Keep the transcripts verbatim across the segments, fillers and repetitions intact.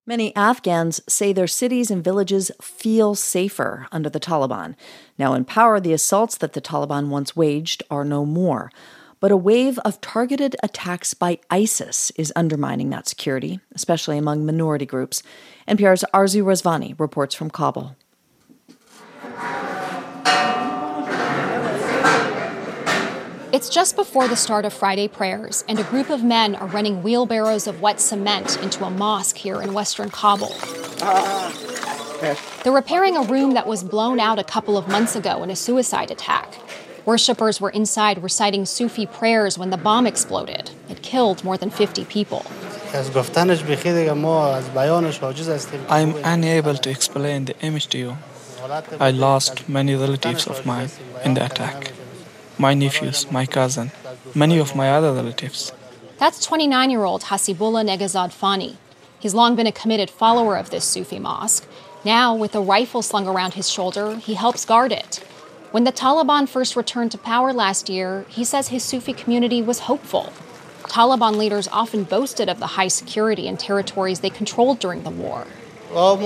Many Afghans say their cities and villages feel safer under the Taliban. Now in power, the assaults that the Taliban once waged are no more. But a wave of targeted attacks by ISIS is undermining that security, especially among minority groups. N P R's Arzu Razvani reports from Kabul. It's just before the start of Friday prayers, and a group of men are running wheelbarrows of wet cement into a mosque here in western Kabul. They're repairing a room that was blown out a couple of months ago in a suicide attack. Worshippers were inside reciting Sufi prayers when the bomb exploded. It killed more than fifty people. I'm unable to explain the image to you. I lost many relatives of mine in the attack. My nephews, my cousin, many of my other relatives. That's twenty-nine-year-old Hasibullah Negazad Fani. He's long been a committed follower of this Sufi mosque. Now, with a rifle slung around his shoulder, he helps guard it. When the Taliban first returned to power last year, he says his Sufi community was hopeful. Taliban leaders often boasted of the high security in territories they controlled during the war. So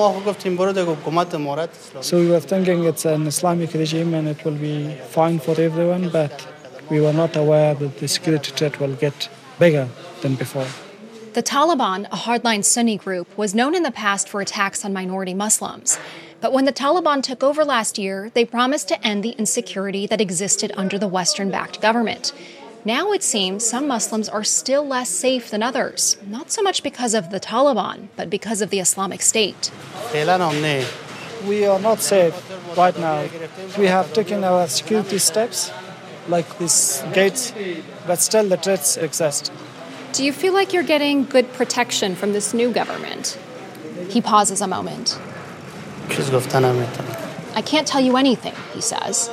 we were thinking it's an Islamic regime and it will be fine for everyone, but we were not aware that the security threat will get bigger than before. The Taliban, a hardline Sunni group, was known in the past for attacks on minority Muslims. But when the Taliban took over last year, they promised to end the insecurity that existed under the Western-backed government. Now it seems some Muslims are still less safe than others, not so much because of the Taliban, but because of the Islamic State. We are not safe right now. We have taken our security steps, like these gates, but still the threats exist. Do you feel like you're getting good protection from this new government? He pauses a moment. I can't tell you anything, he says.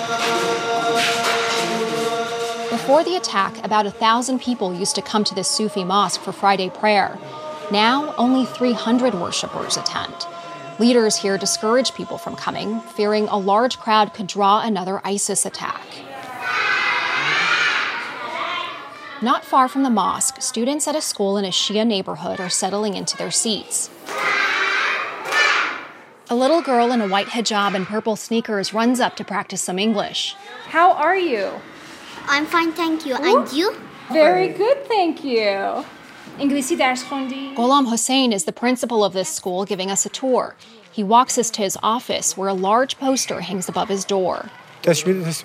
Before the attack, about a thousand people used to come to this Sufi mosque for Friday prayer. Now, only three hundred worshippers attend. Leaders here discourage people from coming, fearing a large crowd could draw another ISIS attack. Not far from the mosque, students at a school in a Shia neighborhood are settling into their seats. A little girl in a white hijab and purple sneakers runs up to practice some English. How are you? I'm fine, thank you. And you? Very good, thank you. انگلیسی درس خوندی؟ Ghulam Hussain is the principal of this school giving us a tour. He walks us to his office where a large poster hangs above his door. These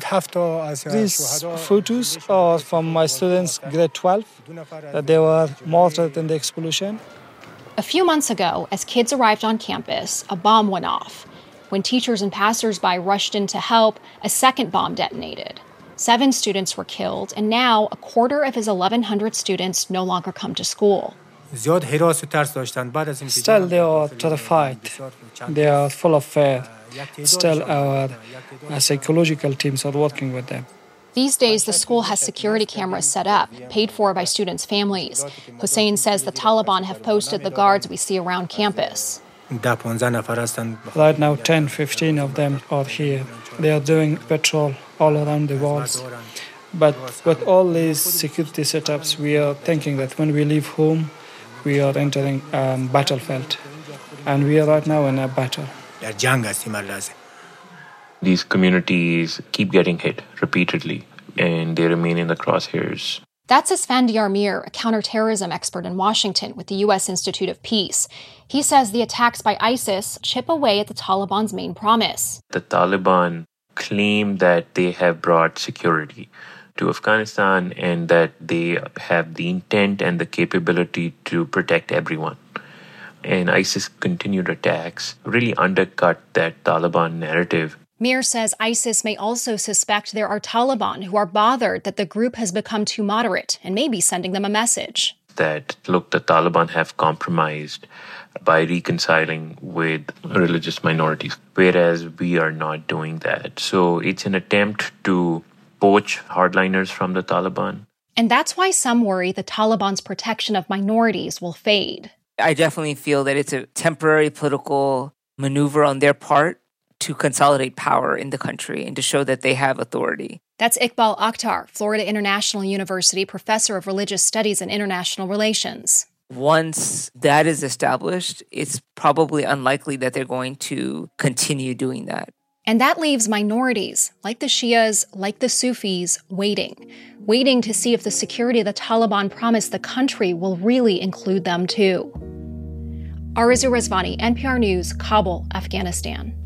photos are from my students, grade twelve, that they were martyred in the explosion. A few months ago, as kids arrived on campus, a bomb went off. When teachers and passersby rushed in to help, a second bomb detonated. Seven students were killed, and now a quarter of his eleven hundred students no longer come to school. Still, they are terrified. They are full of fear. Still, our, our psychological teams are working with them. These days, the school has security cameras set up, paid for by students' families. Hussein says the Taliban have posted the guards we see around campus. Right now, ten, fifteen of them are here. They are doing patrol all around the walls. But with all these security setups, we are thinking that when we leave home, we are entering a battlefield. And we are right now in a battle. These communities keep getting hit repeatedly, and they remain in the crosshairs. That's Esfandiar Mir, a counterterrorism expert in Washington with the U S Institute of Peace. He says the attacks by ISIS chip away at the Taliban's main promise. The Taliban claim that they have brought security to Afghanistan and that they have the intent and the capability to protect everyone. And ISIS' continued attacks really undercut that Taliban narrative. Mir says ISIS may also suspect there are Taliban who are bothered that the group has become too moderate and may be sending them a message. That, look, the Taliban have compromised by reconciling with religious minorities, whereas we are not doing that. So it's an attempt to poach hardliners from the Taliban. And that's why some worry the Taliban's protection of minorities will fade. I definitely feel that it's a temporary political maneuver on their part to consolidate power in the country and to show that they have authority. That's Iqbal Akhtar, Florida International University professor of religious studies and international relations. once that is established, it's probably unlikely that they're going to continue doing that. And that leaves minorities, like the Shias, like the Sufis, waiting. Waiting to see if the security the Taliban promised the country will really include them too. Arezoo Rezvani, N P R News, Kabul, Afghanistan.